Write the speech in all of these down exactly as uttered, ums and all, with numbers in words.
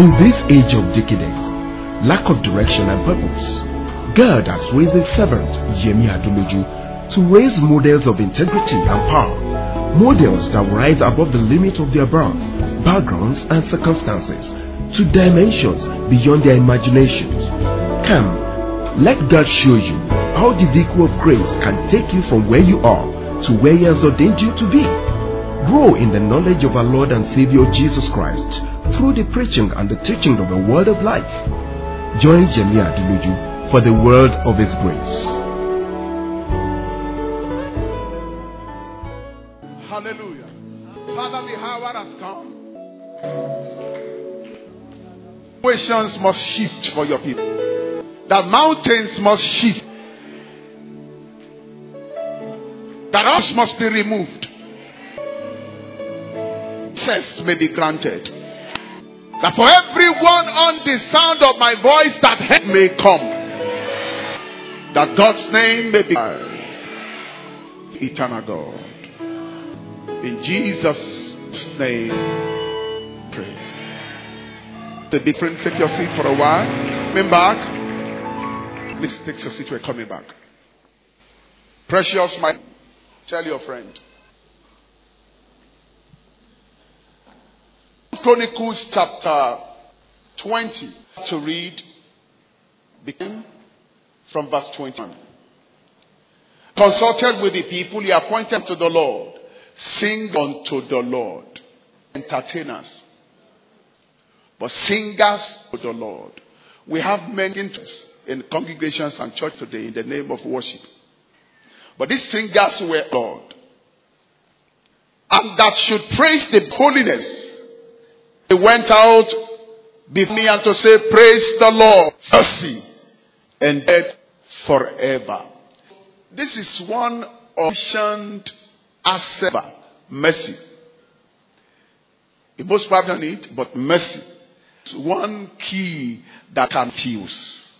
In this age of decadence, lack of direction and purpose, God has raised a servant, Yemi Adoloju, to raise models of integrity and power, models that will rise above the limits of their birth, backgrounds and circumstances, to dimensions beyond their imaginations. Come, let God show you how the vehicle of grace can take you from where you are to where He has ordained you to be. Grow in the knowledge of our Lord and Savior Jesus Christ through the preaching and the teaching of the Word of life. Join Yemi Adoloju for the word of His grace. Hallelujah. Father, the hour has come. Situations must shift for your people. The mountains must shift. The rocks must be removed. Access may be granted. That for everyone on the sound of my voice, that help may come. That God's name may be eternal God. In Jesus' name, pray. It's a different. Take your seat for a while. Coming back. Please take your seat. We're coming back. Precious, my tell your friend. Chronicles chapter twenty to read, begin from verse twenty-one. Consulted with the people, he appointed to the Lord. Sing unto the Lord. Entertainers. But singers to the Lord. We have many interests in congregations and church today in the name of worship. But these singers were Lord. And that should praise the holiness. They went out before me and to say, praise the Lord, mercy, and death forever. This is one ancient asset, mercy. You most probably need it, but mercy is one key that can fuse.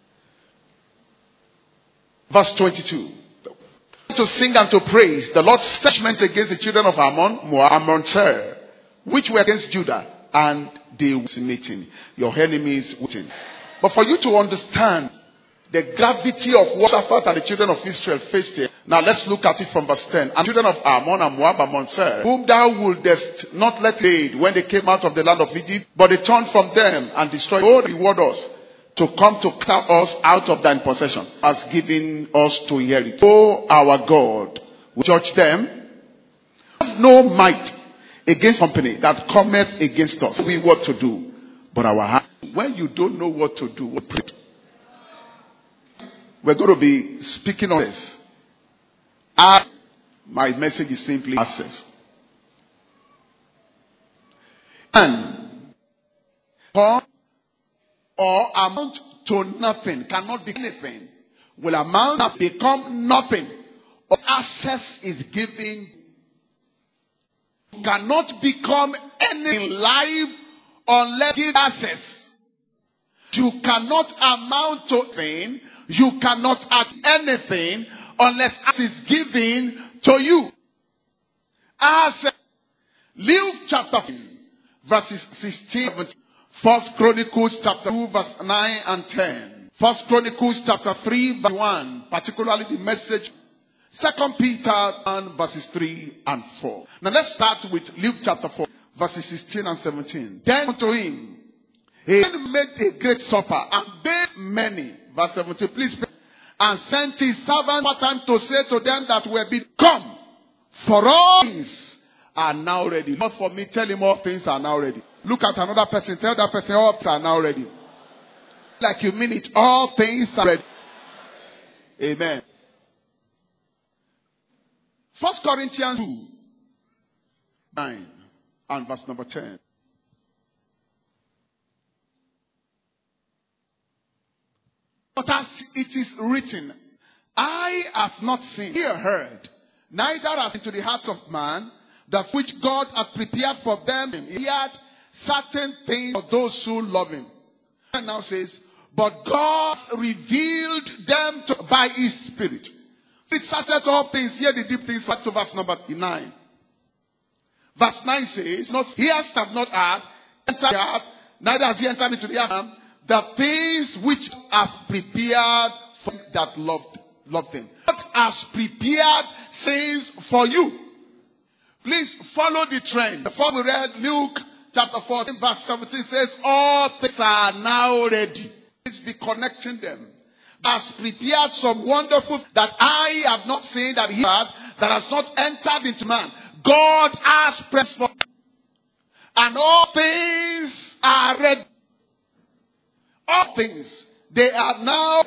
Verse twenty-two. To sing and to praise the Lord's judgment against the children of Ammon, Moab, and Mount Seir, which were against Judah. And they were meeting. Your enemies waiting. But for you to understand the gravity of what Shaphat and the children of Israel faced here. Now let's look at it from verse ten. And children of Ammon and Moab and Mount Seir, whom thou wouldest not let aid when they came out of the land of Egypt, but they turned from them and destroyed. Oh, reward us to come to cut us out of thine possession, as giving us to inherit. Oh, our God, we judge them. No might against company that cometh against us. We what to do, but our heart. When you don't know what to do, what pray. We're going to be speaking on this. As my message is simply access. And or amount to nothing, cannot be anything, will amount to become nothing. Or access is given. Cannot become anything live unless give access. You cannot amount to anything. You cannot add anything unless access is given to you. Access. Luke chapter verses sixteen. First Chronicles chapter two verse nine and ten. First Chronicles chapter three verse one. Particularly the message. Second Peter one verses three and four. Now let's start with Luke chapter four verses sixteen and seventeen. Then unto him he made a great supper and bade many. Verse seventeen. Please pay. And sent his servant for time to say to them that were be come. For all things are now ready. Not for me, tell him all things are now ready. Look at another person, tell that person all things are now ready. Like you mean it, all things are ready. Amen. First Corinthians two, nine and verse number ten. But as it is written, I have not seen, nor heard, neither has into the heart of man, that which God hath prepared for them. He had certain things for those who love him. And now says, but God revealed them to, by his Spirit. It searcheth all things. Here the deep things. Back to verse number nine. Verse nine says, not ears have not heard, entered the heart, neither has he entered into the earth, the things which have prepared for that loved, loved him. God has prepared things for you. Please follow the trend. Before we read Luke chapter fourteen verse seventeen says, all things are now ready. Please be connecting them. Has prepared some wonderful that I have not seen, that he had, that has not entered into man. God has pressed for, and all things are ready. All things, they are now.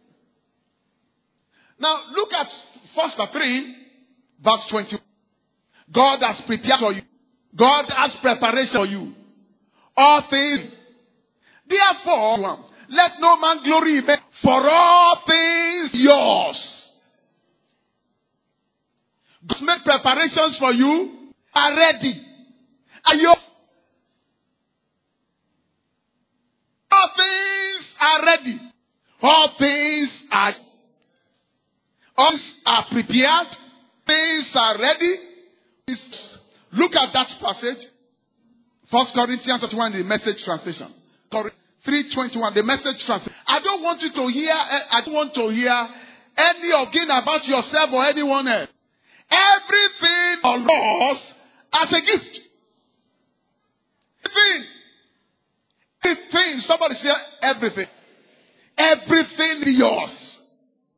Now look at First Peter three, verse twenty. God has prepared for you. God has preparation for you. All things. Therefore, let no man glory in, for all things yours. God's made preparations for you, are ready. Are yours. All things are ready. All things are, all things are prepared. Things are ready. Look at that passage. First Corinthians thirty-one, the Message translation. three twenty-one, the Message translation. I don't want you to hear, I don't want to hear any again about yourself or anyone else. Everything of yours as a gift. Everything. Everything. Somebody say everything. Everything is yours.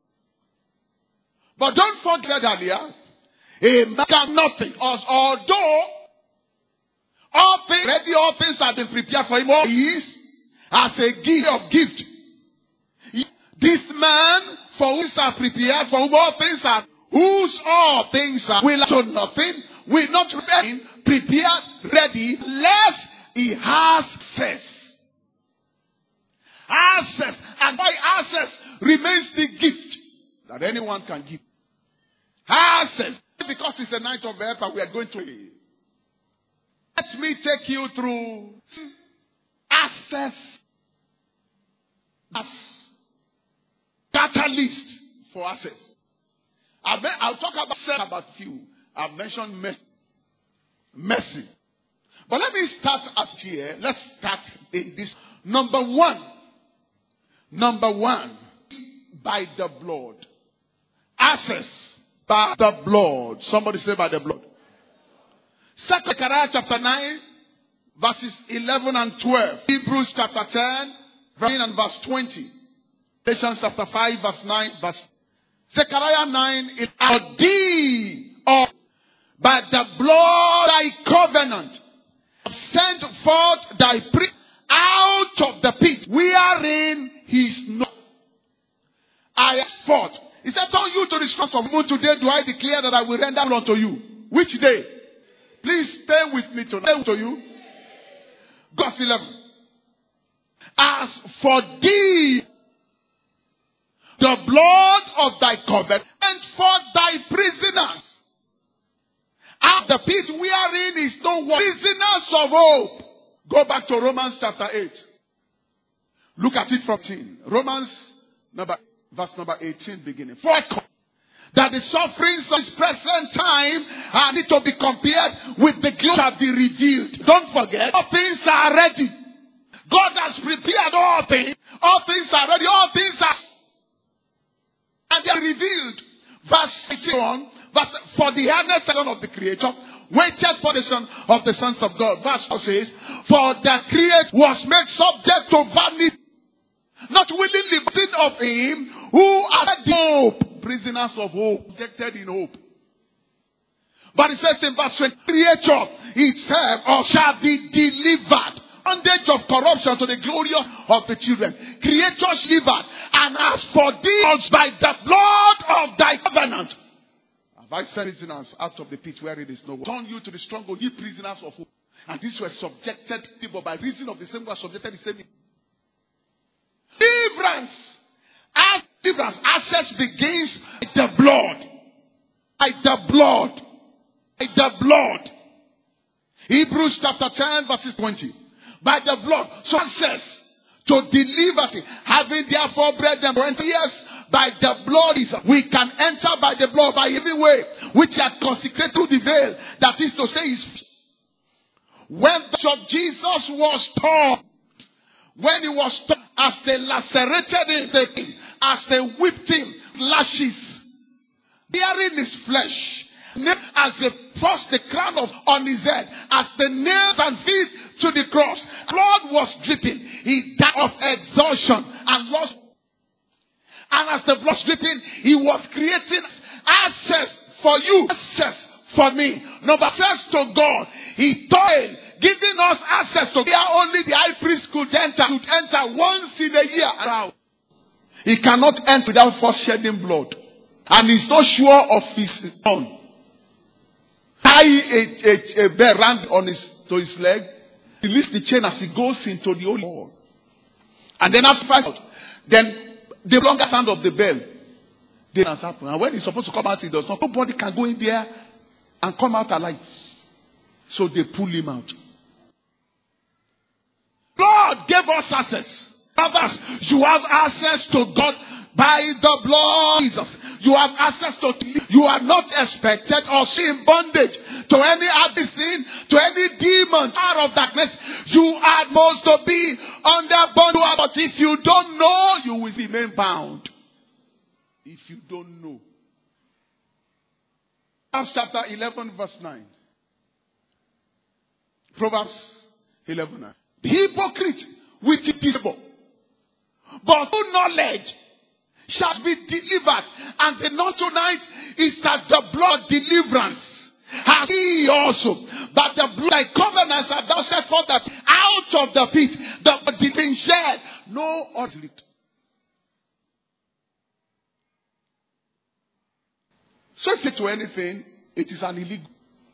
But don't forget earlier, a man can nothing. Although all things ready, all things have been prepared for him. All is as a gift of gift. This man, for whom are prepared, for whom all things are, whose all things are, will show nothing, will not remain prepared, ready, lest he has access. Access. And by access remains the gift that anyone can give. Access. Because it's a night of help and we are going to it. Let me take you through access as catalyst for access. I'll, I'll talk about about few. I've mentioned mercy. Mercy. But let me start as here. Let's start in this. Number one. Number one. By the blood. Access by the blood. Somebody say by the blood. Second Zechariah chapter nine, verses eleven and twelve. Hebrews chapter ten, verse and verse twenty. Galatians chapter five, verse nine, verse. Zechariah nine, it for thee, or by the blood thy covenant, have sent forth thy priest out of the pit, wherein he is not. I have fought. He said, turn you to the strength of moon today, do I declare that I will render unto you. Which day? Please stay with me tonight. To you. Verse eleven. As for thee, the blood of thy covenant, and for thy prisoners, out the pit wherein is no one, prisoners of hope. Go back to Romans chapter eight. Look at it from eighteen. Romans number, verse number eighteen beginning. For that the sufferings of this present time are need to be compared with the glory shall be revealed. Don't forget, all things are ready. God has prepared all things. All things are ready. All things are, and they are revealed. Verse eighteen, verse, for the earnest of the Creator waited for the Son of the sons of God. Verse four says, for the Creator was made subject to vanity, not willingly, but sin of him who had hope. Prisoners of hope, rejected in hope. But it says in verse twenty, Creature itself or shall be delivered. Bondage of corruption to the glorious of the children. Creatures delivered. And as for thee, by the blood of thy covenant, have I sent prisoners out of the pit where it is no one. Turn you to the stronghold, ye prisoners of hope. And these were subjected people by reason of the same were subjected the same. Deliverance. As deliverance, access begins by the blood. By the blood. By the blood. Hebrews chapter ten, verses twenty. By the blood. So access to deliver. Having therefore brethren, yes, by the blood is we can enter by the blood by any way which are consecrated to the veil. That is to say, is when the bishop Jesus was torn, When he was torn, as they lacerated him, they, as they whipped him, lashes, bearing his flesh, as they forced the crown of on his head, as the nails and feet to the cross, blood was dripping. He died of exhaustion and lost. And as the blood was dripping, he was creating access for you, access for me. Number access to God. He toiled, giving us access to where only the high priest could enter, could enter once in a year. He cannot enter without first shedding blood. And he's not sure of his own. Tie a, a, a bear round on his to his leg, release the chain as he goes into the holy hall. And then after first, then the longer sound of the bell, then has happened. And when he's supposed to come out, he does not. Nobody can go in there and come out alive. So they pull him out. God gave us access. Brothers, you have access to God by the blood of Jesus. You have access to, you are not expected or in bondage to any other sin, to any demon, power of darkness. You are supposed to be under bondage. But if you don't know, you will remain bound. If you don't know. Proverbs chapter eleven verse nine. Proverbs eleven nine. The hypocrite with disable, but no knowledge shall be delivered. And the note tonight is that the blood deliverance has he also. But the blood thy covenants have thou set forth that out of the pit the blood being shed, no odds. So if it to anything, it is an illegal.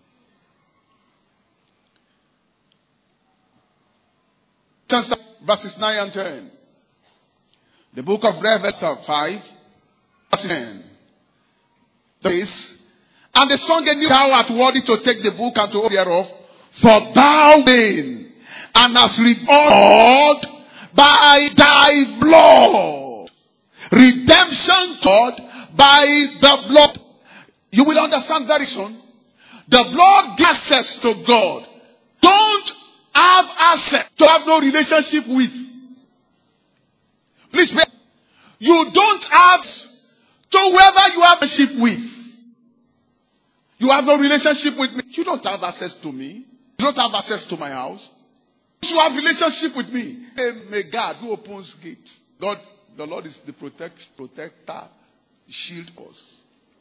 Verses nine and ten. The book of Revelation five, verse ten. This, and the song a new thou art worthy to take the book and to open thereof, for thou been and hast redeemed by thy blood. Redemption God by the blood. You will understand very soon. The blood gives access to God. Don't have access to have no relationship with. Please, you don't have to whoever you have a relationship with. You have no relationship with me. You don't have access to me. You don't have access to my house. You have relationship with me. Hey, may God who opens gates. God, the Lord is the protect, protector, shield us.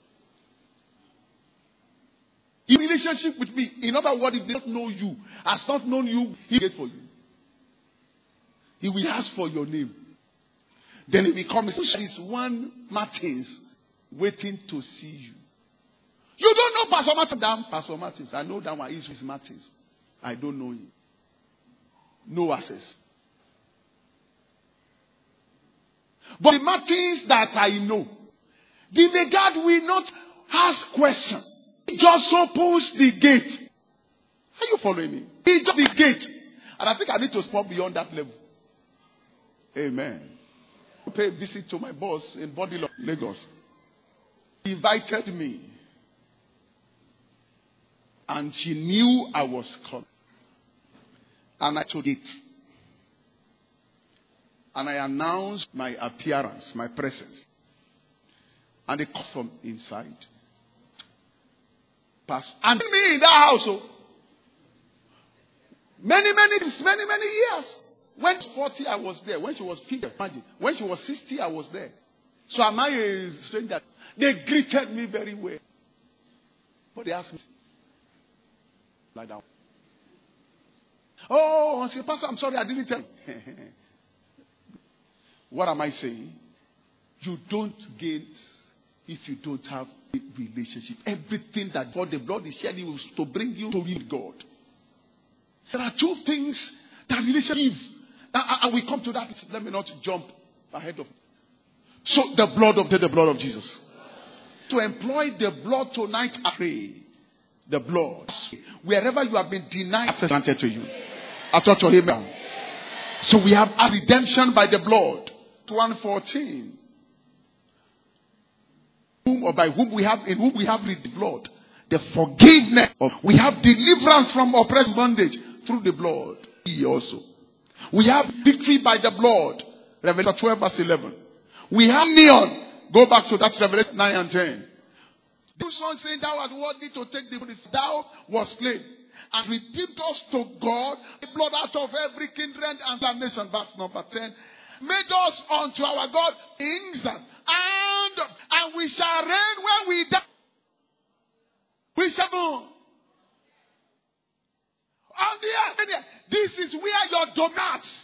In relationship with me, in other words, if they don't know you, has not known you, he will wait for you. He will ask for your name. Then it becomes, there is one Martins waiting to see you. You don't know Pastor Martins. Damn Pastor Martins. I know that one is Martins. I don't know him. No access. But the Martins that I know, the Megad will not ask questions. He just opens the gate. Are you following me? He just the gate. And I think I need to spot beyond that level. Amen. I pay a visit to my boss in Bodilo, Lagos. He invited me. And she knew I was coming. And I told it. And I announced my appearance, my presence. And they come from inside. Pass. And me in that house. Oh, many, many, many, many years. When she was forty, I was there. When she was fifty, imagine. When she was sixty, I was there. So am I a stranger? They greeted me very well. But they asked me, lie down. Oh, I said, Pastor, I'm sorry, I didn't tell you. What am I saying? You don't gain if you don't have a relationship. Everything that God, the blood is shedding was to bring you to real God. There are two things that relationship gives. I will come to that. Let me not jump ahead of. So the blood of the, the blood of Jesus. To employ the blood tonight, I pray. The blood. Wherever you have been denied access granted to you. I talk to him now. So we have a redemption by the blood. one fourteen. Whom or by whom we have in whom we have the blood. The forgiveness of we have deliverance from oppressed bondage through the blood. He also. We have victory by the blood. Revelation twelve verse eleven. We have neon. Go back to that Revelation nine and ten. The song saying, thou art worthy to take the place. Thou was slain and redeemed us to God, the blood out of every kindred and nation. Verse number ten. Made us unto our God kings, and, and we shall reign when we die. We shall move. On the earth, this is where your dominance.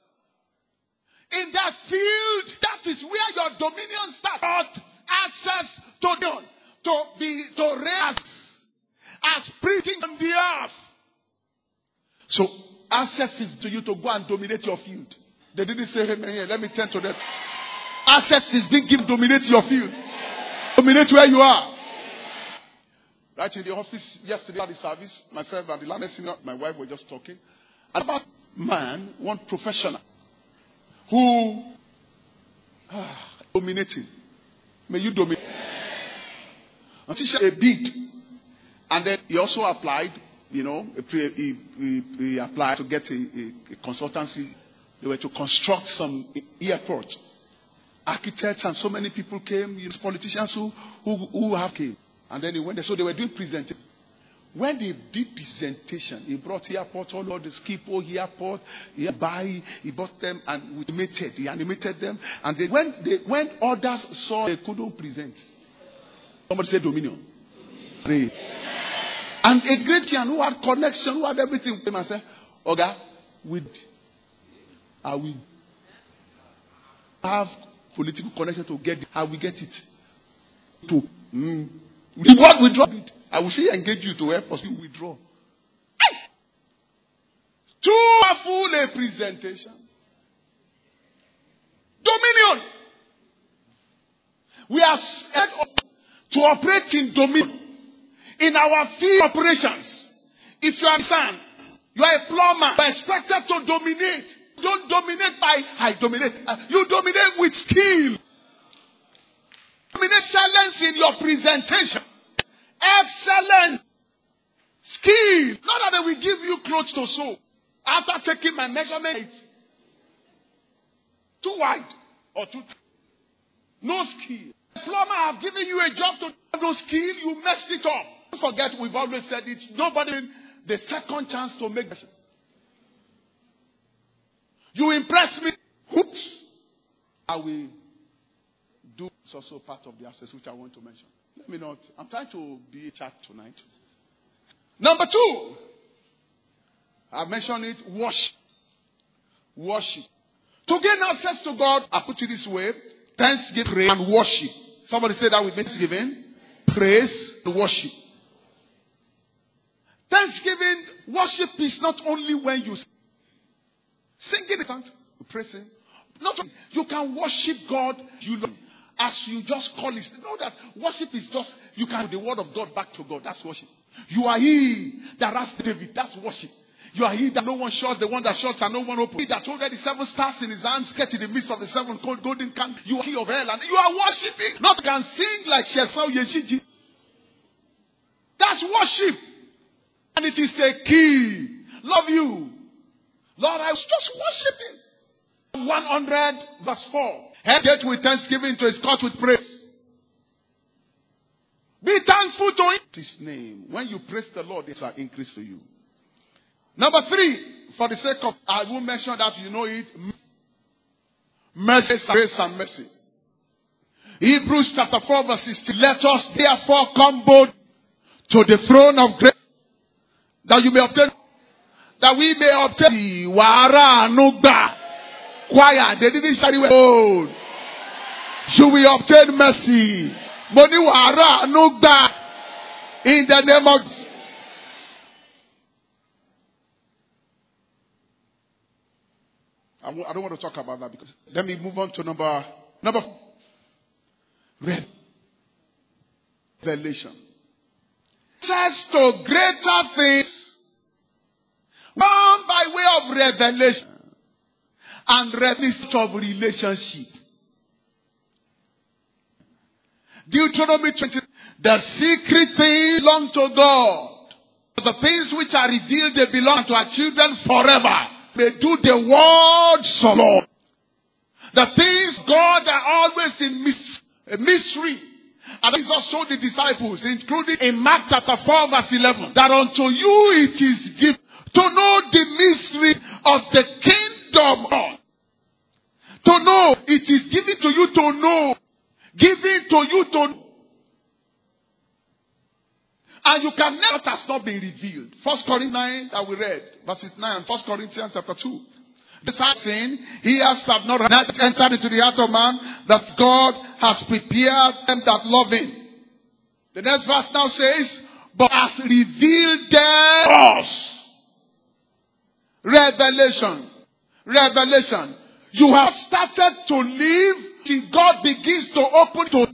In that field, that is where your dominion starts. Access to them, to be to reign as preaching on the earth. So access is to you to go and dominate your field. They didn't say amen here. Let me turn to that. Access is being given to dominate your field. Dominate where you are. Right in the office yesterday at the service, myself and the landlord senior, my wife were just talking about man, one professional who ah, dominating. May you dominate. Until she a bid, and then he also applied. You know, he, he, he applied to get a, a, a consultancy. They were to construct some airport. Architects and so many people came. Politicians who who, who have came. And then he went there. So they were doing presentation. When they did presentation, he brought airport, all of the Skipo airport, he buy, he bought them and we animated. He animated them. And they, when they, when others saw they couldn't present, somebody said dominion. Pray. And a great man who had connection, who had everything, came and said, Oga, we I will have political connection to get it. I will get it. To mm, what withdraw it. I will say engage you to help us withdraw. Too full a presentation. Dominion. We are set up to operate in dominion. In our field operations. If you are a son, you are a plumber, you are expected to dominate. Don't dominate by, I dominate. Uh, you dominate with skill. Dominate excellence in your presentation. Excellence. Skill. Not that they will give you clothes to sew. After taking my measurement. Too wide. Or too tight. No skill. The plumber have given you a job to have no skill. You messed it up. Don't forget, we've always said it. Nobody the second chance to make it. You impress me. Oops. I will do. It's also part of the access which I want to mention. Let me not. I'm trying to be a chat tonight. Number two. I mentioned it. Worship. Worship. To gain access to God, I put it this way. Thanksgiving, praise, and worship. Somebody say that with me. Thanksgiving, praise, and worship. Thanksgiving, worship is not only when you sing it, praise Him. Not only, you can worship God, you know, as you just call it. You know that worship is just, you can give the word of God back to God. That's worship. You are He that asked David. That's worship. You are He that no one shot, the one that shot and no one opened. He that already seven stars in his hands, get in the midst of the seven cold golden can. You are He of hell, and you are worshiping. Not can sing like Shesau Yeshiji. That's worship. And it is a key. Love you. Lord, I was just worshiping. one hundred verse four. Head gate with thanksgiving, to his court with praise. Be thankful to Him. His name. When you praise the Lord, it shall increase to you. Number three, for the sake of, I will mention that you know it. Mercy, grace, and mercy. Hebrews chapter four verse sixteen. Let us therefore come bold to the throne of grace, that you may obtain, that we may obtain. Wara nugba. Choir, they didn't shout it well. Should we obtain mercy? Money wara nugba. In the name of Jesus. I don't want to talk about that because let me move on to number number four. Revelation. Says to greater things, one by way of revelation and revelation of relationship. Deuteronomy twenty. The secret things belong to God. The things which are revealed, they belong to our children forever. may do the words of Lord. The things God are always in mystery. And Jesus showed the disciples, including in Mark chapter four verse eleven, that unto you it is given to know the mystery of the kingdom of God. To know, it is given to you to know. Given to you to know. And you can never, that has not been revealed. First Corinthians nine that we read, verses nine, First Corinthians chapter two. This saying, he has have not entered into the heart of man, that God has prepared them that love him. The next verse now says, but has revealed them us. Revelation. Revelation. You have started to live till God begins to open to.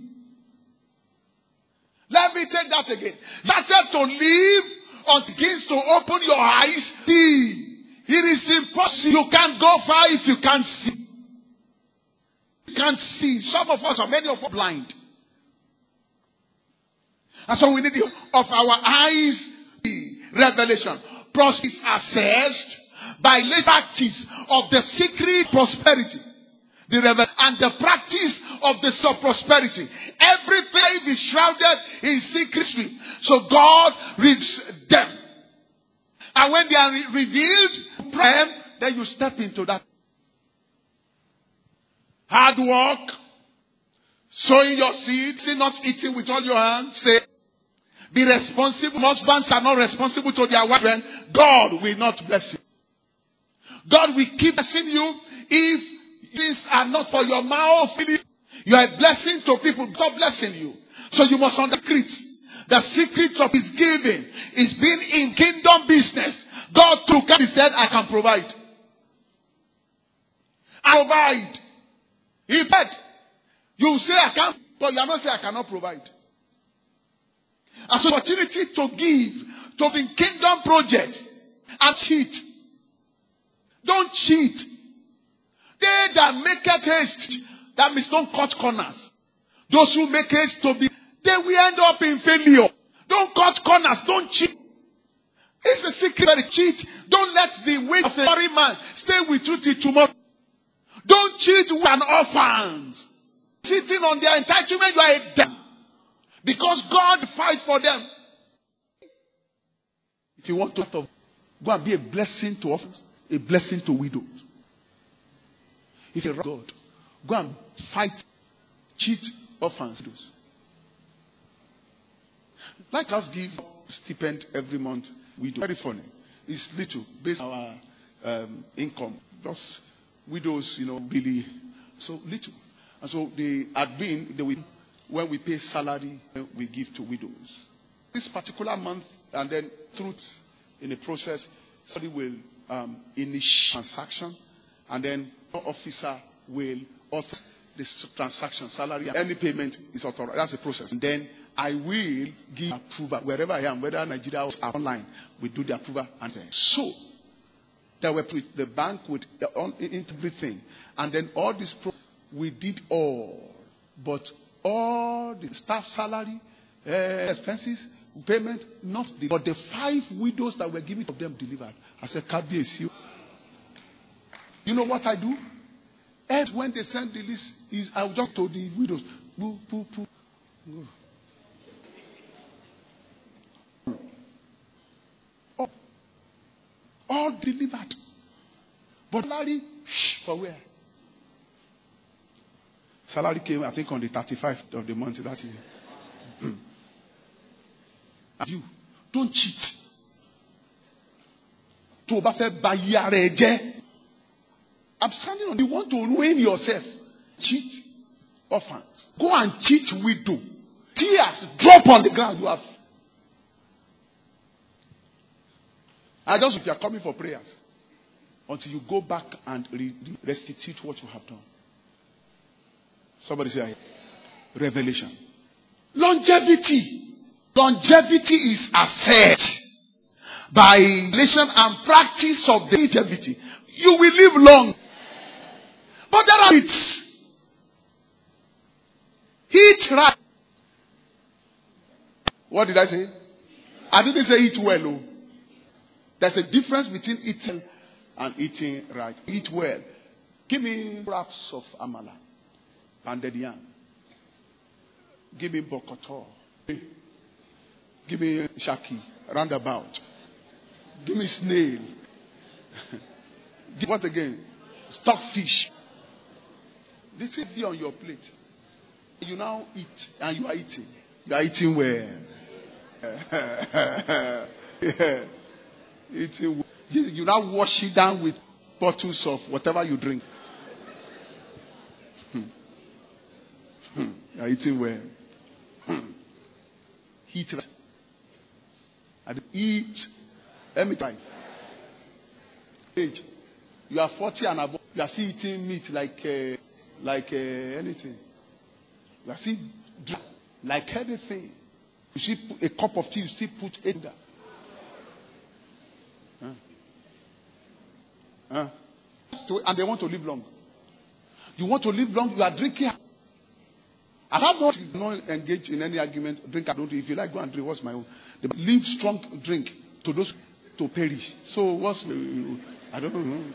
Let me take that again. Started to live until begins to open your eyes. See. It is impossible. You can't go far if you can't see. You can't see. Some of us, or many of us, are blind. And so we need the, of our eyes, the revelation. Prosperity is assessed by the practice of the secret prosperity. The revel- and the practice of the sub-prosperity. Everything is shrouded in secrecy. So God reads them. And when they are re- revealed, them, then you step into that. Hard work, sowing your seed, say not eating with all your hands, say, be responsible. Husbands are not responsible to their wives. God will not bless you. God will keep blessing you if these are not for your mouth. You are a blessing to people. God blessing you. So you must understand the secret of his giving is being in kingdom business. God took and he said, I can provide. I provide. He said, you say I can't, but you are not saying I cannot provide. As an opportunity to give to the kingdom project and cheat. Don't cheat. They that make it haste, that means don't cut corners. Those who make haste to be, they will end up in failure. Don't cut corners. Don't cheat. It's a secret. Cheat. Don't let the weight of a sorry man stay with you till tomorrow. Don't cheat with an orphans. Sitting on their entitlement, you are a devil. Because God fights for them. If you want to go and be a blessing to orphans, a blessing to widows. If you're God, go and fight, cheat orphans. Like us give stipend every month. We do. Very funny. It's little based on our um, income. Just widows, you know, really so little. And so they had been, they will, when we pay salary, we give to widows. This particular month, and then truth in the process, somebody will um, initiate transaction, and then the officer will authorize this transaction, salary, any payment is authorized. That's the process. And then I will give approval wherever I am, whether Nigeria or online, we do the approval and then. So there were the bank with on everything, and then all this pro- we did all, but all the staff salary, uh, expenses, payment, not the, but the five widows that were given to them delivered. I said, Kabiesi. You know what I do? And when they send the list, is I will just told the widows, boo, boo, boo. All, all delivered. But salary, for where? Salary came, I think, on the thirty-fifth of the month. That is it. You don't cheat. To I'm standing on. You want to ruin yourself. Cheat orphans. Go and cheat widow. Tears drop on the ground. You have. I just if you are coming for prayers until you go back and re- restitute what you have done. Somebody say revelation. Longevity. Longevity is assessed by relation and practice of the longevity. You will live long. But there are hits. Hit right. What did I say? I didn't say eat well. Oh. There's a difference between eating and eating right. Eat well. Give me wraps of amala, pounded yam. Give me bokoto. Give me shaki, roundabout. Give me snail. Give what again? Stockfish. This is on your plate. You now eat, and you are eating. You are eating well. Yeah. Eating well. You now wash it down with bottles of whatever you drink. Hmm. Hmm. You are eating well. Hmm. Eat. And eat. Let me try. Age. You are forty and above. You are still eating meat like uh, like uh, anything. You are still drink like anything. You see a cup of tea. You still put it there. Huh? Huh? And they want to live long. You want to live long. You are drinking. I have not, not engaged in any argument. Drink. I don't. If you like, go and drink. What's my own? They leave strong drink to those to perish. So what's? I don't know.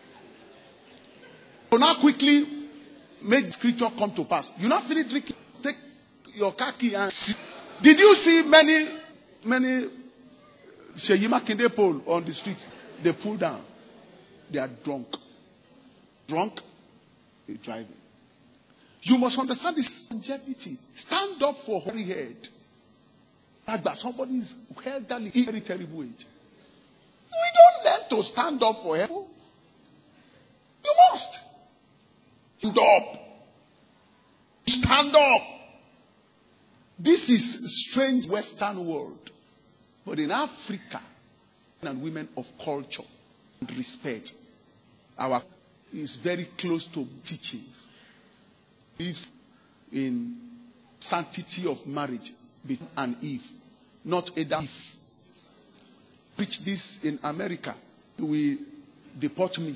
So now quickly make scripture come to pass. You not finish drinking. Take your car key and see. Did you see many many Seyi Makinde pole on the street? They pull down. They are drunk. Drunk. They driving. You must understand this longevity. Stand up for holy head. Like that somebody is elderly in very terrible age. We don't learn to stand up for him. You must. Stand up. Stand up. This is strange Western world. But in Africa, men and women of culture and respect, our is very close to teachings. Lives in sanctity of marriage between Adam and Eve, not Adam. Eve. Preach this in America, you will deport me.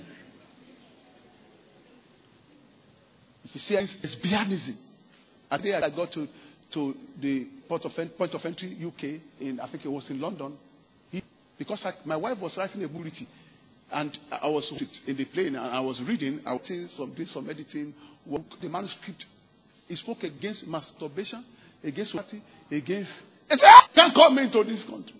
If you say it's lesbianism, a day I got to, to the port of, point of entry, U K, in I think it was in London, he, because I, my wife was writing a book, and I was in the plane and I was reading, I was doing some, doing some editing, the manuscript. He spoke against masturbation, against what, against. I said, I can't come into this country.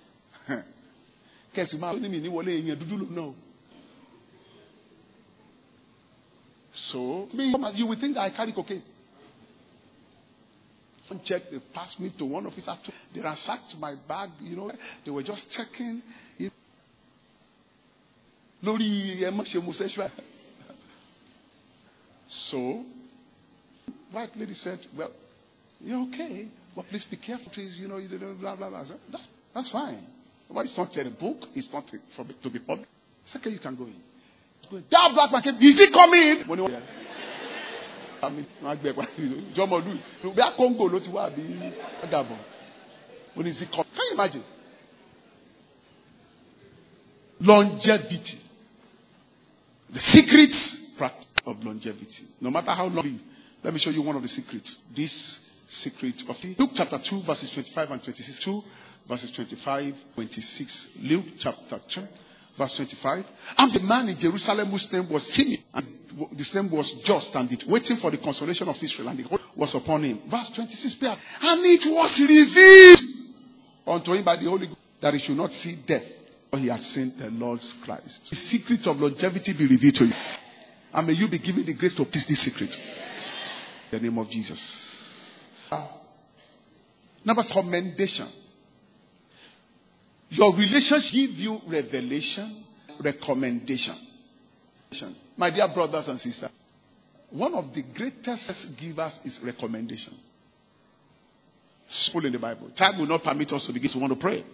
So, you would think that I carry cocaine. Check, they passed me to one officer. They ransacked my bag, you know. They were just checking. You know. So, white lady said, well, you're okay, but please be careful, please, you know, you don't blah, blah, blah. Said, that's, that's fine. Well, it's not a book, it's not for to be public. Second, you can go in. That black man came, is he coming? When he, I mean, John Modu, we are Congo, not to be Gabon. When is he coming? Can you imagine? Longevity. The secrets of longevity. No matter how long you live. Let me show you one of the secrets. This secret of Luke chapter two, verses twenty-five and twenty-six. two, verses twenty-five, twenty-six. Luke chapter two, verse twenty-five. And the man in Jerusalem whose name was Simeon, and his name was just, and it waiting for the consolation of Israel, and the Holy was upon him. Verse twenty-six. And it was revealed unto him by the Holy Ghost that he should not see death, for he had seen the Lord's Christ. The secret of longevity be revealed to you. And may you be given the grace to teach this secret. In the name of Jesus. Number commendation. Your relationship give you revelation, recommendation. My dear brothers and sisters, one of the greatest givers is recommendation. It's full in the Bible. Time will not permit us to begin to want to pray.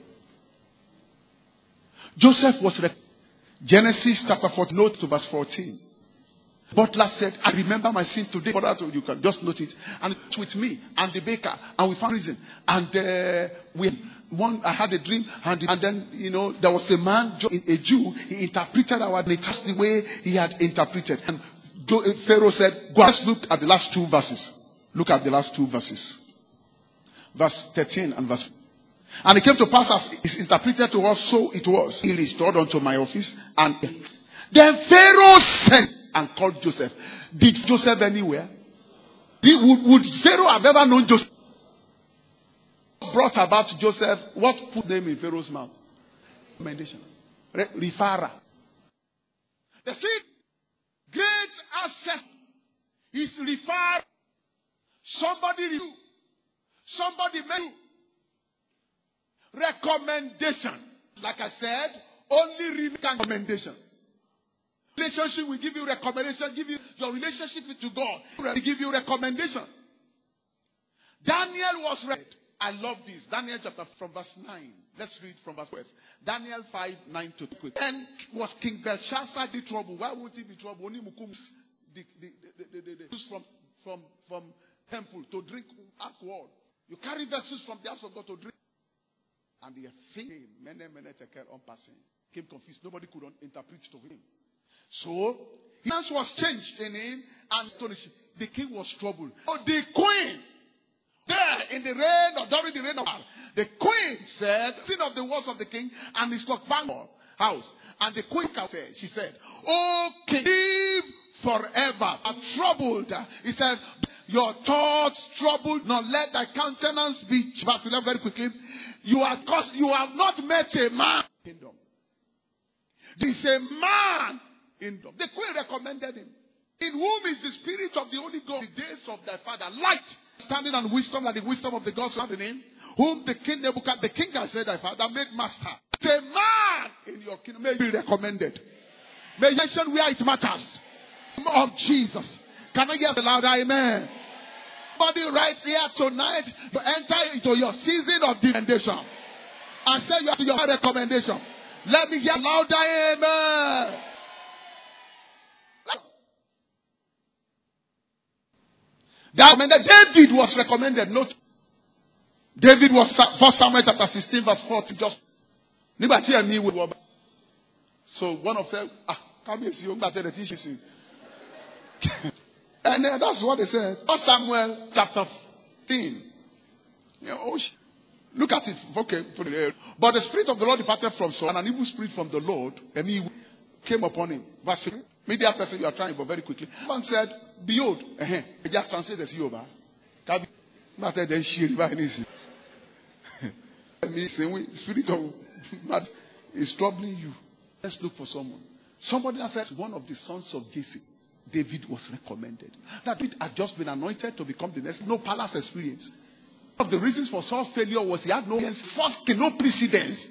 Joseph was rec- Genesis chapter fourteen, note to verse fourteen. Butler said, I remember my sin today. You can just note it. And it's with me and the baker. And we found reason. And uh, we one I had a dream. And, and then, you know, there was a man, a Jew. He interpreted our dream just the way he had interpreted. And Pharaoh said, go, let's look at the last two verses. Look at the last two verses. Verse thirteen and verse. And it came to pass as is interpreted to us, so it was. He restored unto my office and Then Pharaoh sent and called Joseph. Did Joseph anywhere? Did, would, would Pharaoh have ever known Joseph? Brought about Joseph, what put them in Pharaoh's mouth? Recommendation. Re- referrer. The see, great asset is refer. Somebody review. Somebody made recommendation. Like I said, only recommendation. Relationship will give you recommendation. Give you your relationship to God. Will give you recommendation. Daniel was read. I love this. Daniel chapter from verse nine. Let's read from verse twelve. Daniel five, nine to twelve. And was King Belshazzar the trouble? Why would he be trouble? Only Mukums the the the the, the, the from from from temple to drink alcohol. You carry vessels from the house of God to drink. And the thing came, many many tekel on passing. Came confused. Nobody could interpret to him. So his answer was changed in him and astonished. The king was troubled. Oh, the queen. There, in the reign or during the reign of the queen said, think of the words of the king and his clock bangle house. And the queen said, she said, "Oh, king, live forever." I'm troubled. He said, "Your thoughts troubled, nor let thy countenance be." Verse eleven, very quickly. You are cause you have not met a man in kingdom. This is a man in kingdom. The queen recommended him. In whom is the spirit of the Holy Ghost, the days of thy father, light, standing and wisdom, and the wisdom of the gods of the name, whom the king Nebuchadnezzar, the king has said, thy father, made master. It's a man in your kingdom, may be recommended. May you mention where it matters. Of Jesus. Can I hear the louder amen? Somebody right here tonight, you enter into your season of commendation. And say you have to your recommendation. Let me hear louder amen. That recommended, David was recommended. Note, David was First Samuel chapter sixteen verse forty. Just so one of them, ah, come here, see, the teaching. And uh, that's what they said. First Samuel chapter fifteen. You know, oh, look at it. Okay, put it there. But the spirit of the Lord departed from Saul, and an evil spirit from the Lord, and he came upon him. Verse three. Media person, you are trying, but very quickly. One said, "Behold," uh-huh. He just translated as Yoba. But then she spirit of mad is troubling you. Let's look for someone. Somebody that says one of the sons of Jesse, David, was recommended. That David had just been anointed to become the next. No palace experience. One of the reasons for Saul's failure was he had no first, no precedence.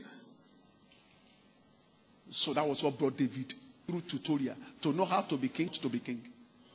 So that was what brought David through tutorial to know how to be king, to be king.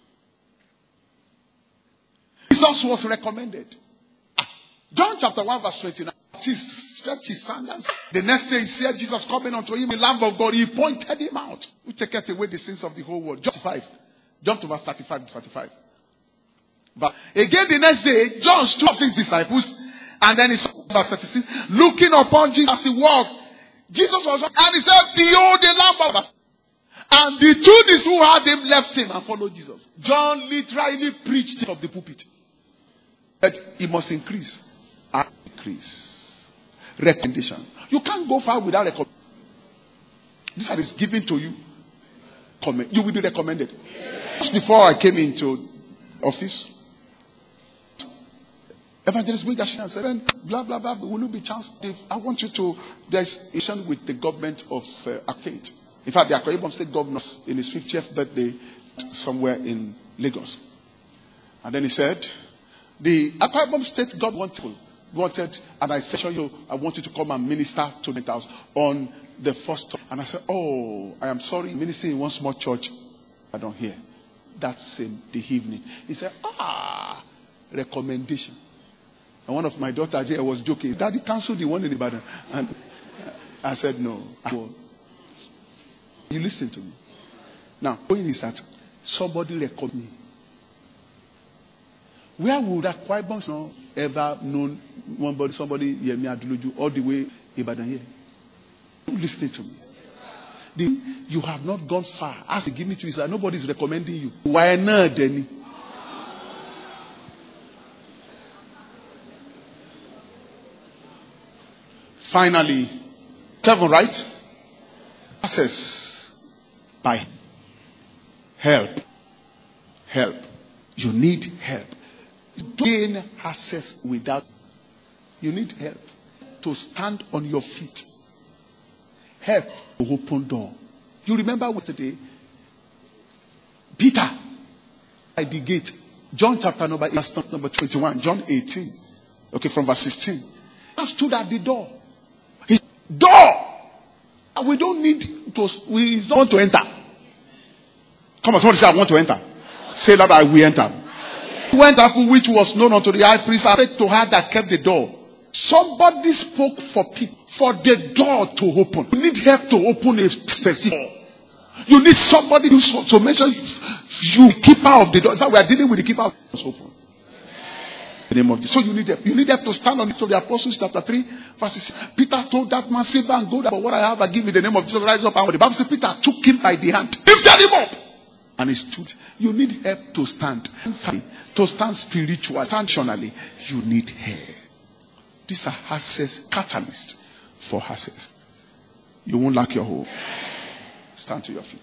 Jesus was recommended. John chapter one verse twenty-nine. He stretched his sandals. The next day he said Jesus coming unto him, the Lamb of God. He pointed him out. Who taketh away the sins of the whole world. John five. Jump to verse thirty-five. thirty-five. But again the next day, John stood up his disciples. And then he saw verse thirty-six. Looking upon Jesus as he walked. Jesus was and he said, "Behold the Lamb of God." And the two who had him left him and followed Jesus. John literally preached of the pulpit. But he must increase. And increase. Recommendation. You can't go far without recommendation. This that is given to you. Comment. You will be recommended. Just before I came into office, Evangelist Wigashian said, blah, blah, blah, will you be chance? I want you to, there's issue with the government of uh, Akate. In fact, the Akwa Ibom State governor in his fiftieth birthday somewhere in Lagos. And then he said, the Akwa Ibom State government wanted, and I said, you, I want you to come and minister to the house on the first. And I said, oh, I am sorry, ministering in one small church. I don't hear. That same the evening. He said, ah, recommendation. And one of my daughters here was joking. Daddy canceled the one in Ibadan. And I said, no. You listen to me. Now, point is that somebody recommend me. Where would that Akwa Ibom not ever known one body, somebody Yemi Adeloju all the way Ibadan here? You listen to me. The, you have not gone far. As he give me to you, nobody is recommending you. Why not, Denny? Finally, seven, right? Access. I help. Help. You need help. Gain access without. You need help to stand on your feet. Help to open door. You remember yesterday? Peter at the gate. John chapter number verse number twenty-one. John eighteen. Okay, from verse sixteen. He stood at the door. His door. We don't need to. We don't want to enter. Come on, somebody say, I want to enter. Say that I will enter. He went after which was known unto the high priest and said to her that kept the door. Somebody spoke for people for the door to open. You need help to open a specific door. You need somebody to, to mention you keeper of the door. That we are dealing with the keeper of the door. Open. The name of this. So you need help. You need help to stand on it. So the Apostles chapter three, verses. Peter told that man, silver and gold, but what I have I give you in the name of Jesus. Rise up. And the Bible says Peter took him by the hand, lifted him up. And he stood. You need help to stand. To stand spiritually, functionally. You need help. These are access catalysts for access. You won't lack your hope. Stand to your feet.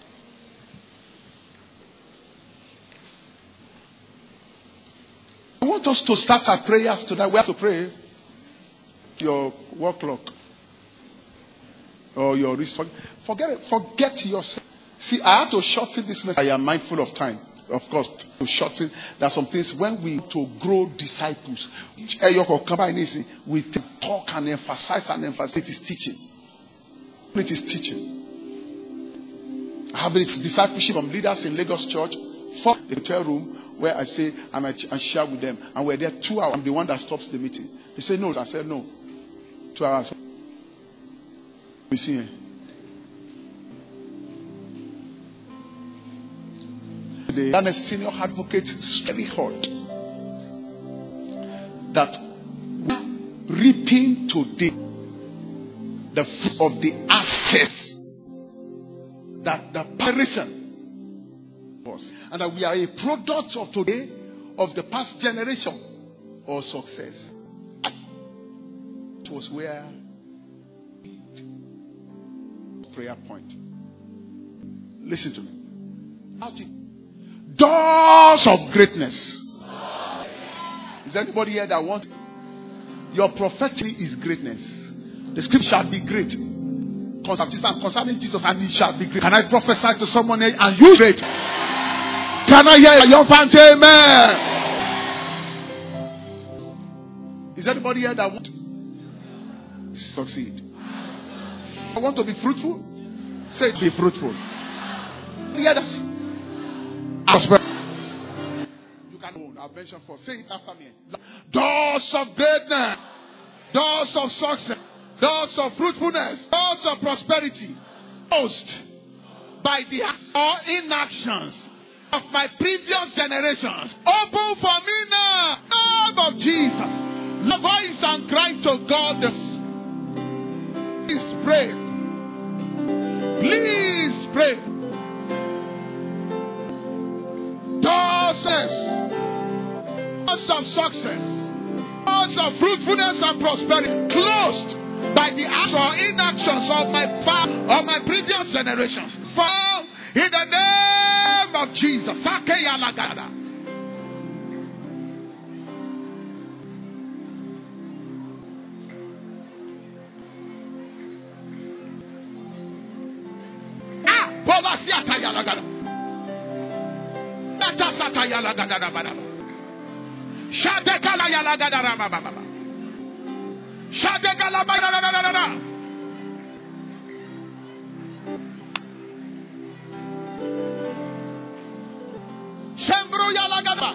I want us to start our prayers tonight. We have to pray. Your work clock. Or your wrist. Forget it. Forget yourself. See, I have to shorten this message. I am mindful of time. Of course, to shorten. There are some things when we to grow disciples. We talk and emphasize and emphasize. It is teaching. It is teaching. I have this discipleship from leaders in Lagos Church. For the hotel room where I say and I, I share with them. And we're there two hours. I'm the one that stops the meeting. They say no. I said no. Two hours. We see here. The senior advocate is very hot that we are reaping today the fruit of the access that the person was, and that we are a product of today of the past generation or success. It was where prayer point. Listen to me. How did doors of greatness. Is there anybody here that wants? Your prophecy is greatness. The scripture shall be great concerning Jesus, and it shall be great. Can I prophesy to someone here and you great? Can I hear a young fan say amen? Is there anybody here that wants to succeed? I want to be fruitful. Say be fruitful. Hear this. You can own. I'll mention for. Say it after me. Doors of greatness. Doors of success. Doors of fruitfulness. Doors of prosperity. Closed by the acts or inactions of my previous generations. Open for me now. Name of Jesus. The voice and cry to God. This. Please pray. Please pray. Doors of success, doors of fruitfulness and prosperity closed by the acts or inactions of my past or my previous generations. Fall in the name of Jesus. Ah, Polasiata Yalagada. Satayala Gadara Shadekala Yala Gadara Baba Shadekala Baba Shembro Yala Gadara.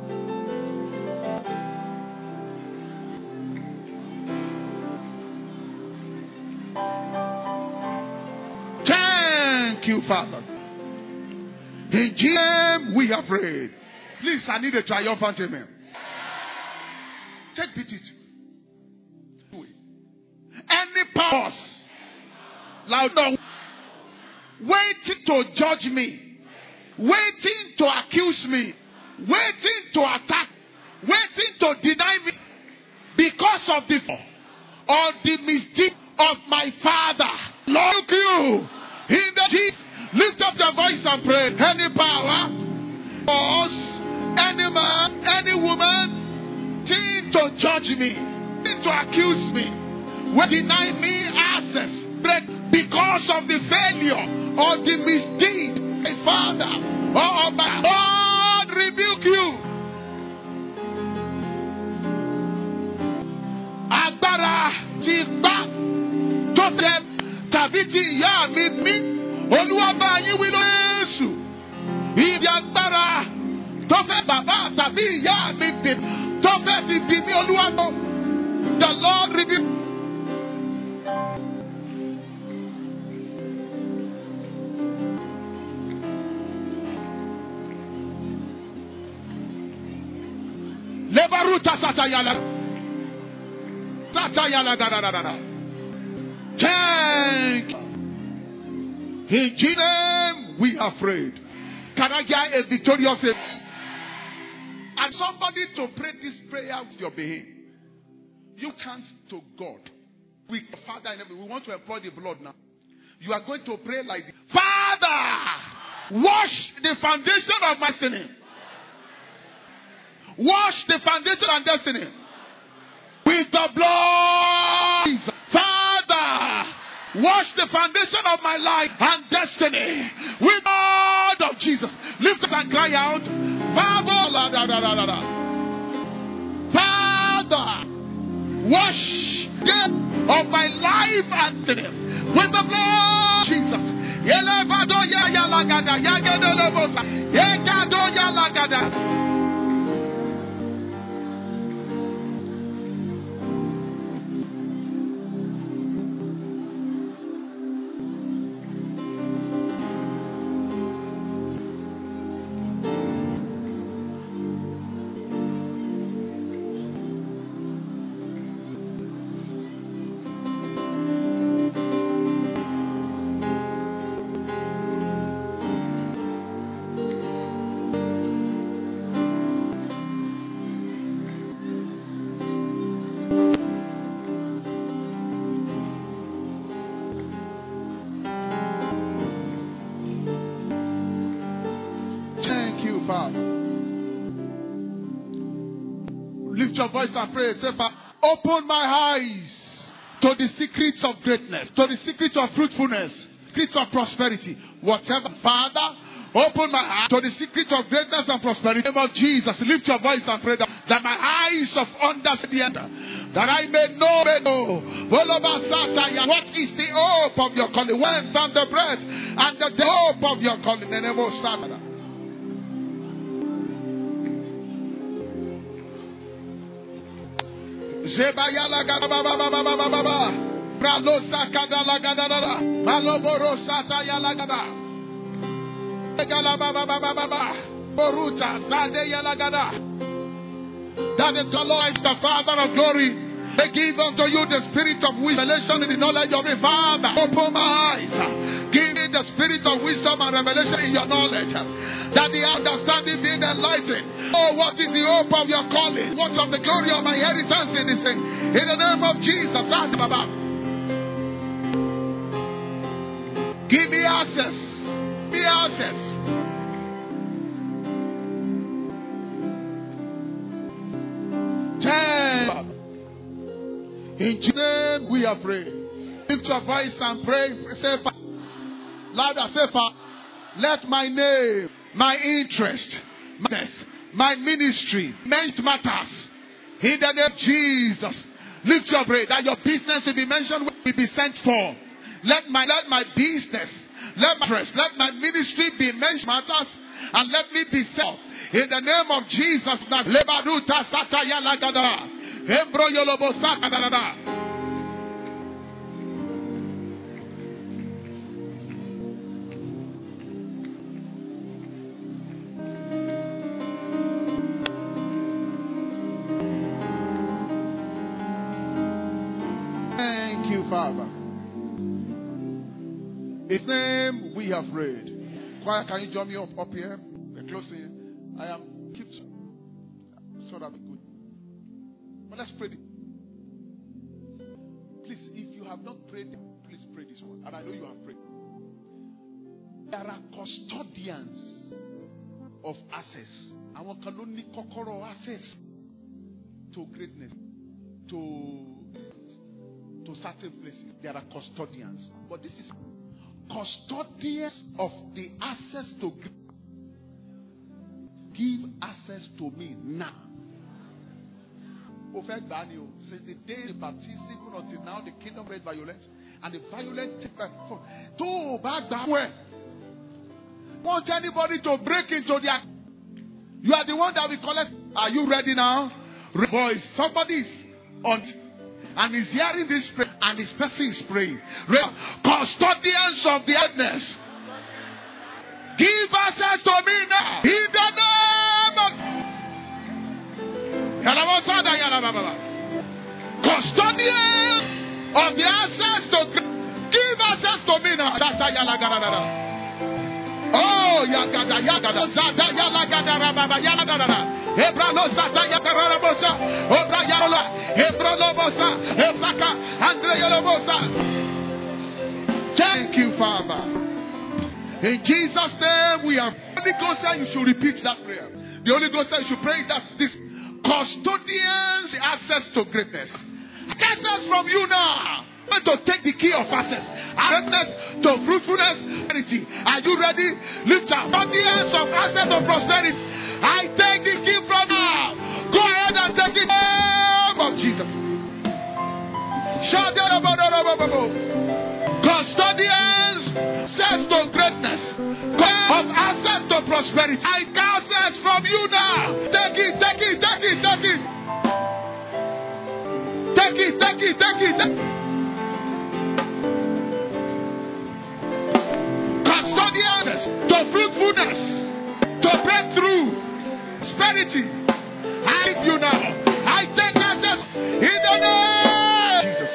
Thank you, Father. In Jesus' name we are prayed. Please, I need a triumphant amen. Take pity. Any powers loud waiting to judge me, waiting to accuse me, waiting to attack, waiting to deny me because of the or the misdeed of my father. Lord, you in the Jesus Lift up your voice and pray. Any power, force, any man, any woman, think to judge me, think to accuse me, will deny me access because of the failure or the misdeed. My Father, oh my God, rebuke you. Agbára ti gbá tó tẹ tàbí ti ìyá mi mí. Olúwa bá yín wí ló Jésù. Ìdí agbára tó fẹ́ bàbá tàbí ìyá mi dè tó fẹ́ fi bí mi Olúwa tó. The Lord rebuke. Lebaruta satayala. Satayala da da da da da. Thank you. In Jesus' name we are prayed. Can I get a victorious amen? And somebody to pray this prayer with your being. You turn to God. We, Father in heaven, we want to employ the blood now. You are going to pray like this. Father, wash the foundation of my destiny. Wash the foundation of destiny with the blood. Father, wash the foundation of my life and destiny with the blood of Jesus. Lift us and cry out. Father, wash the of my life and destiny with the blood of Jesus. Lift your voice and pray. Say, open my eyes to the secrets of greatness, to the secrets of fruitfulness, secrets of prosperity. Whatever, Father, open my eyes to the secrets of greatness and prosperity. In the name of Jesus, lift your voice and pray that, that my eyes of understanding, that I may know, may know what is the hope of your calling, whence and the breath and the, the hope of your calling. In the name of Satan. Zebayala gada baba baba baba baba. Bralo sakada la gada la. Maloboro sata yala gada. Egala baba baba baba. Boruta zade yala gada. That the Lord is the Father of glory. They give unto you the spirit of wisdom in the knowledge of the Father. Open my eyes. Give me the spirit of wisdom and revelation in your knowledge. That the understanding be enlightened. Oh, what is the hope of your calling? What of the glory of my inheritance in this thing? In the name of Jesus. Give me access. Give me access. Ten. In Jesus' name we are praying. Lift your voice and pray. Say, louder, say, let my name, my interest, my, my ministry, mentioned matters. In the name of Jesus. Lift your prayer that your business will be mentioned, will be sent for. Let my let my business, let my interest, let my ministry be mentioned matters, and let me be sent. In the name of Jesus. Lebaruta sataya lagada. Embro yolobo sakada. Father, in His name we have prayed. Choir, can you join me up, up here? We're closing. I am keep so that be good. But let's pray. Please, if you have not prayed, please pray this one. And I know you have prayed. There are custodians of access. Àwọn kan ló ní kọ́kọ́rọ́ access to greatness, to to certain places. There are custodians, but this is custodians of the access to greatness. Give access to me now. Since the day of baptism, even until now, the kingdom reigns violence, and the violent take by force. Want anybody to break into their? You are the one that will collect. Are you ready now? Boys, somebody is on and is hearing this prayer, and this person is praying. Custodians of the earnest, give access to me now. In the name of custodians of the access to give access to me now. Oh, yagada yagada zada yagada rababa yagada. Hebra no zata yagada rabosa. Obra yarola. Hebra lobosa. Hebaka Andre yolobosa. Thank you, Father. In Jesus' name we have. The Holy Ghost said you should repeat that prayer. The Holy Ghost said you should pray that this custodians access to greatness. Access from you now. To take the key of access, greatness to fruitfulness. Are you ready? Lift up custodians of access to prosperity. I take the key from now. Go ahead and take it in the name of Jesus. Custodians access to greatness, of access to prosperity. I access from you now. Take it, take it, take it, take it. Take it, take it, take it. Take it. Custodians to fruitfulness, to breakthrough, prosperity. I give you now. I take access in the name of Jesus.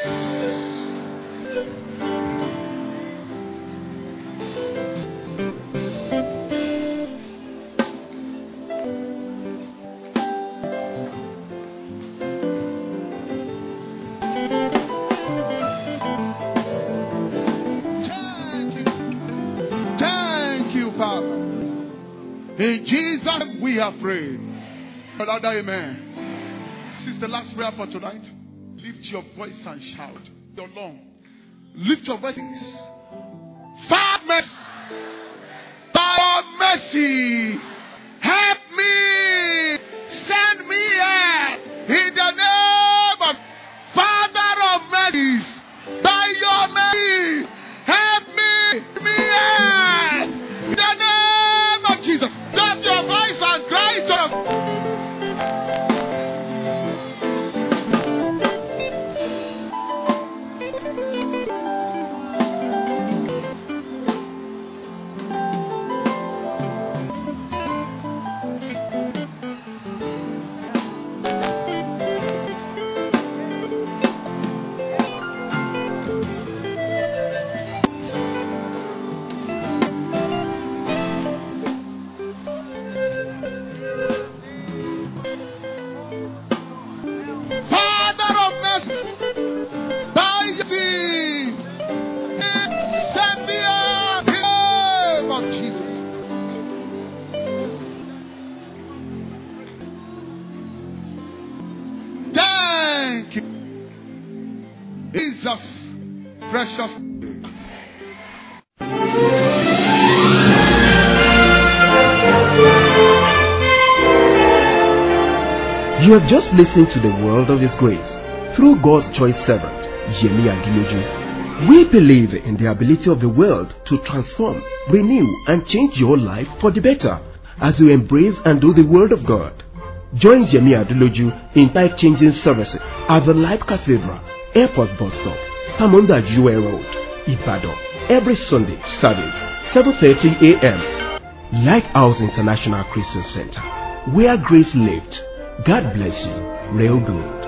Father, in Jesus we have prayed. Another amen. This is the last prayer for tonight. Lift your voice and shout. Your long. Lift your voices. Father, mercy. By your mercy, help me. Send me here in the name of Father of mercies. By your mercy, help me. Me here. In the name of Jesus, lift your voice and cry to him. Jesus, precious. You have just listened to the World of His Grace through God's choice servant, Yemi Aduloju. We believe in the ability of the world to transform, renew, and change your life for the better as you embrace and do the Word of God. Join Yemi Aduloju in life-changing services at the Life Cathedral, Airport Bus Stop, Samonda Jue Road, Ibadan, every Sunday service, seven thirty a m Lighthouse International Christian Center, where grace lived. God bless you. Real good.